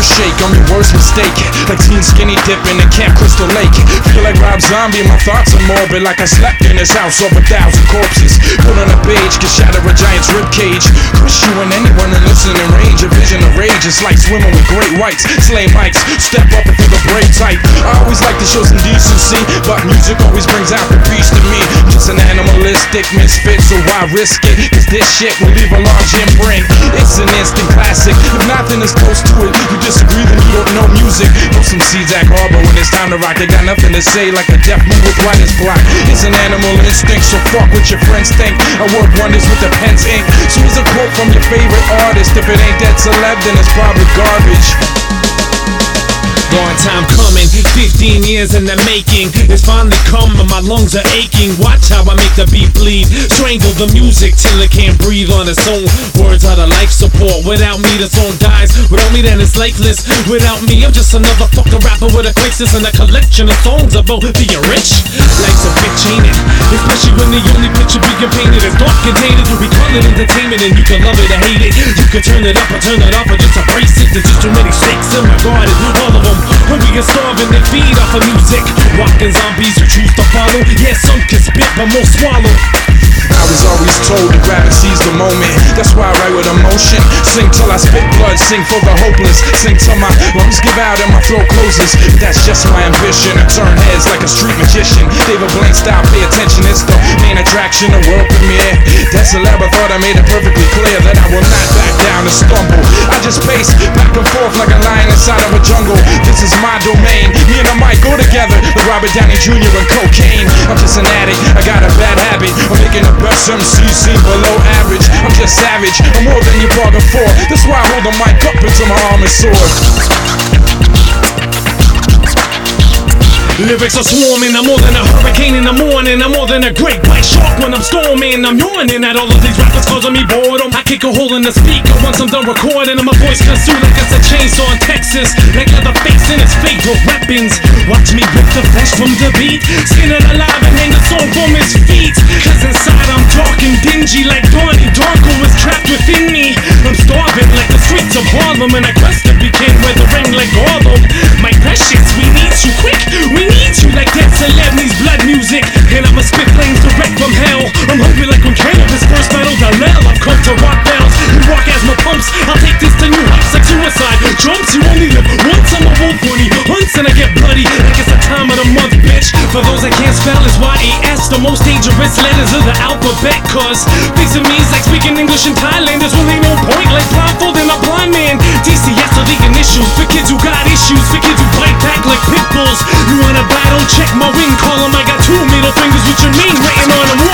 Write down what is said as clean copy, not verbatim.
first shake, I'm your worst mistake. Like teen skinny dipping in Camp Crystal Lake. Feel like Rob Zombie, my thoughts are morbid. Like I slept in his house over 1,000 corpses. Put on a page, can shatter a giant's ribcage. Crush you and anyone in listening range. A vision of rage, it's like swimming with great whites. Slay mics, step up and feel the brave type. I always like to show some decency, but music always brings out the beast in me. Just an animalistic misfit, so why risk it? Cause this shit will leave a large imprint. It's an instant classic. If nothing is close to it, you disagree, then you don't know music. Know some seeds at harbor when it's time to rock. They got nothing to say, like a deaf move with white as black. It's an animal instinct, so fuck what your friends think. I work wonders with the pen's ink. So here's a quote from your favorite artist. If it ain't that celeb, then it's probably garbage. Long time coming, 15 years in the making. It's finally come and my lungs are aching. Watch how I make the beat bleed. Strangle the music till it can't breathe on its own. Words are the life support. Without me the song dies. Without me then it's lifeless. Without me I'm just another fucking rapper with a crisis and a collection of songs about being rich. Life's a bitch, ain't it? Especially when the only picture being painted is dark contained. We call it entertainment and you can love it or hate it. You can turn it up or turn it off or just embrace it. There's just too many stakes in my garden. All of them hungry and starving, they feed off of music. Walking zombies who choose to follow. Yeah, some can spit, but most swallow. I was always told to grab and seize the moment. That's why I write with emotion. Sing till I spit blood, sing for the hopeless. Sing till my lungs give out and my throat closes. That's just my ambition, to turn heads like a street magician. David Blaine style, pay attention, it's the main attraction, the world premiere. That celeb, I thought I made it perfectly clear that I will not back down and stumble. I just pace back and forth like a lion inside of a jungle. This is my domain, me and the mic go together like Robert Downey Jr. and cocaine. I'm just an addict, I got a bad habit. I'm making the best MC seem below average. I'm just savage, I'm more than you bargained for. That's why I hold the mic up into my arm and sword. Lyrics are swarming, I'm more than a hurricane in the morning. I'm more than a great white shark when I'm storming. I'm yawning at all of these rappers causing me boredom. I kick a hole in the speaker once I'm done recording, and my voice cuts through like it's a chainsaw in Texas. Like Leatherface in his favorite weapons. Watch me rip the flesh from the beat, skin it alive and hang the soul from his feet. Cause inside I'm dark and dingy like Donnie Darko is trapped within me. I'm starving like the streets of Harlem, and I quest to begin weathering like Gollum. My precious, we need you quick. We need you like that celeb needs blood music. And I'ma spit flames direct from hell. I'm hungry like on cannabis, first metal Dalel. I've come to rock bells and rock asthma pumps. I'll take this to new heights like suicide jumps. You only live once, I'm a wolf when he hunts and I get bloody like it's the time of the month, bitch. For those that can't spell, it's Y-A-S, the most dangerous letters of the alphabet. Cause facing me is like speaking English in Thailand. There's really no point, like blindfolding a blind man. DCS are leaking issues for kids who got issues, for kids who bite back like pit bulls. You wanna battle? Check my ring column. I got 2 middle fingers with your name written on them.